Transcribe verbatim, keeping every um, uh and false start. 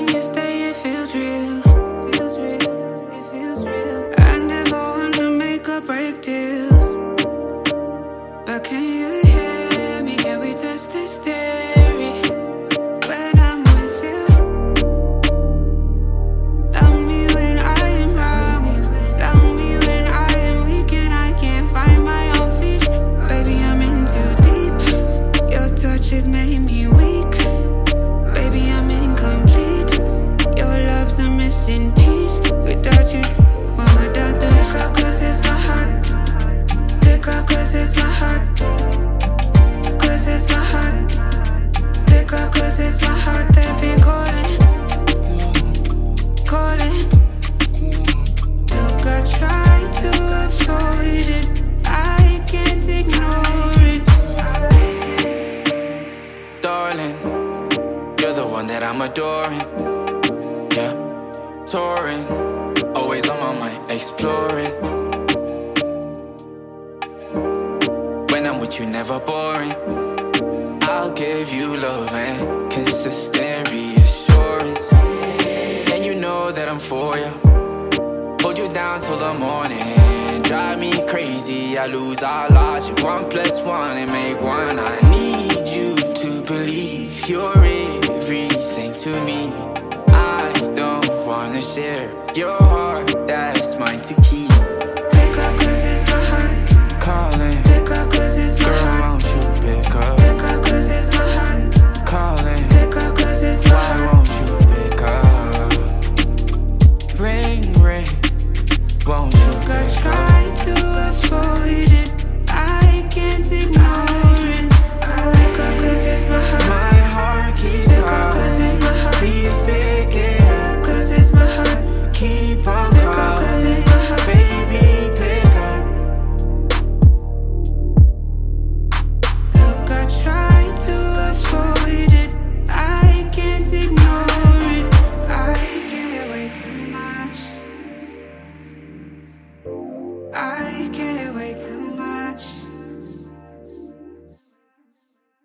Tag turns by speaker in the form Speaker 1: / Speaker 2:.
Speaker 1: when you stay, it feels real. Feels real, it feels real. I never wanna make or break deals, but can you hear me? Can we test this theory? When I'm with you, love me when I am wrong, love me when I am weak and I can't find my own feet. Baby, I'm in too deep. Your touch has made me weak. Baby, I'm incomplete. Your love's a missing piece. Without you, well, without the pick up, cause it's my heart. Pick up, cause it's my heart. Cause it's my heart. Pick up, cause it's my heart that be calling. Calling. Look, I try to avoid it. I can't ignore it.
Speaker 2: Darling, you're the one that I'm adoring. Yeah, touring, always on my mind, exploring. When I'm with you, never boring. I'll give you love and consistent reassurance. And you know that I'm for you. Hold you down till the morning. Drive me crazy, I lose all logic. One plus one and make one. I need you to believe you're everything to me.